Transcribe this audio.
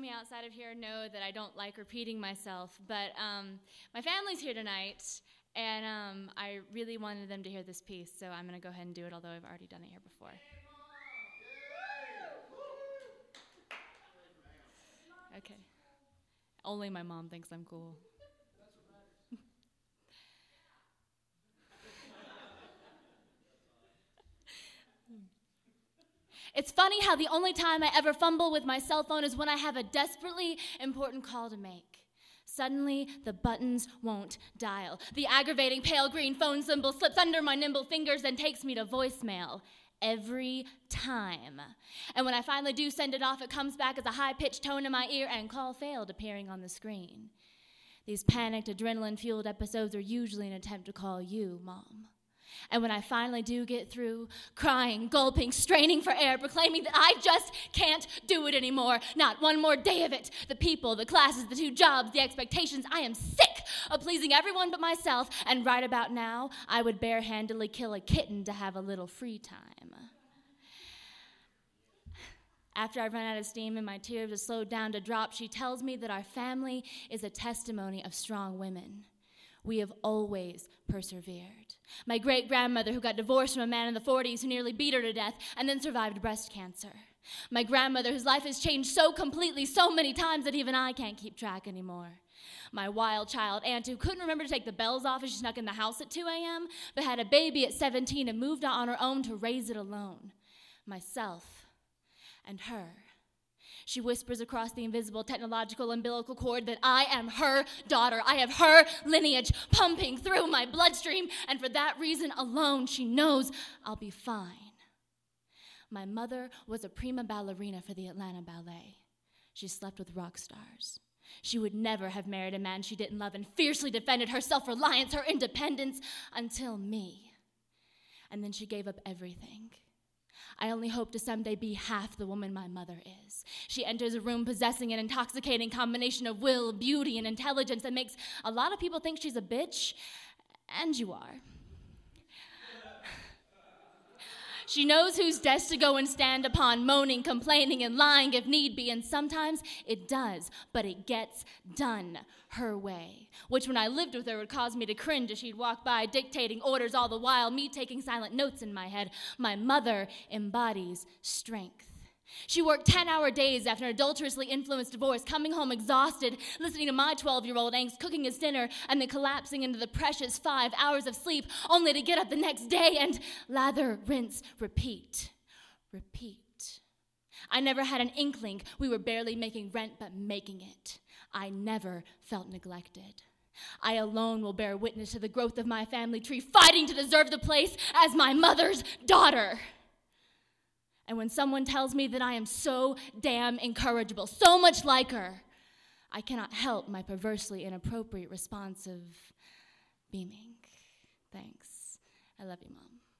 me outside of here know that I don't like repeating myself, but my family's here tonight, and I really wanted them to hear this piece, so I'm going to go ahead and do it, although I've already done it here before. Okay. Only my mom thinks I'm cool. It's funny how the only time I ever fumble with my cell phone is when I have a desperately important call to make. Suddenly, the buttons won't dial. The aggravating pale green phone symbol slips under my nimble fingers and takes me to voicemail. Every time. And when I finally do send it off, it comes back as a high-pitched tone in my ear and call failed appearing on the screen. These panicked, adrenaline-fueled episodes are usually an attempt to call you, Mom. And when I finally do get through, crying, gulping, straining for air, proclaiming that I just can't do it anymore, not one more day of it, the people, the classes, the 2 jobs, the expectations, I am sick of pleasing everyone but myself, and right about now, I would barehandedly kill a kitten to have a little free time. After I run out of steam and my tears have slowed down to drop, she tells me that our family is a testimony of strong women. We have always persevered. My great-grandmother who got divorced from a man in the 40s who nearly beat her to death and then survived breast cancer. My grandmother whose life has changed so completely so many times that even I can't keep track anymore. My wild child aunt who couldn't remember to take the bells off as she snuck in the house at 2 a.m., but had a baby at 17 and moved out on her own to raise it alone. Myself and her. She whispers across the invisible technological umbilical cord that I am her daughter. I have her lineage pumping through my bloodstream, and for that reason alone, she knows I'll be fine. My mother was a prima ballerina for the Atlanta Ballet. She slept with rock stars. She would never have married a man she didn't love and fiercely defended her self-reliance, her independence, until me. And then she gave up everything. I only hope to someday be half the woman my mother is. She enters a room possessing an intoxicating combination of will, beauty, and intelligence that makes a lot of people think she's a bitch, and you are. She knows who's desk to go and stand upon, moaning, complaining, and lying if need be, and sometimes it does, but it gets done her way, which when I lived with her would cause me to cringe as she'd walk by, dictating orders all the while, me taking silent notes in my head. My mother embodies strength. She worked 10-hour days after an adulterously influenced divorce, coming home exhausted, listening to my 12-year-old angst, cooking his dinner, and then collapsing into the precious 5 hours of sleep, only to get up the next day and lather, rinse, repeat. Repeat. I never had an inkling we were barely making rent, but making it. I never felt neglected. I alone will bear witness to the growth of my family tree, fighting to deserve the place as my mother's daughter. And when someone tells me that I am so damn incorrigible, so much like her, I cannot help my perversely inappropriate response of beaming. Thanks. I love you, Mom.